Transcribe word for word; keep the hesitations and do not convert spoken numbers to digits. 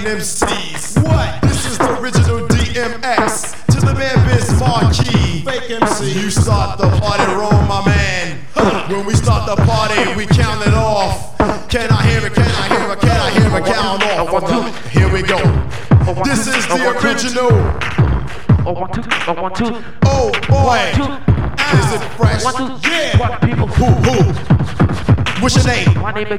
M Cs. What? This is the original D M X. To the man Vince Marquis. Fake M C. You start the party wrong, my man. When we start the party, we count it off. Can I hear it? Can I hear it? Can I hear it? Count off. Here we go. This is the original. Oh, one, two, oh, one, two. Oh boy. Is it fresh? One, two. Yeah. What people? Who, who? What's your name? My name is